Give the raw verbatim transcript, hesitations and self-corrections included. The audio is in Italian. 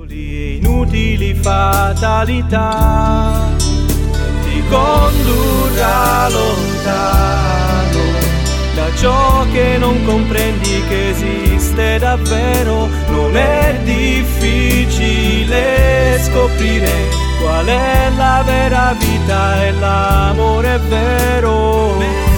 Inutili fatalità ti condurrà lontano da ciò che non comprendi che esiste davvero. Non è difficile scoprire qual è la vera vita e l'amore vero.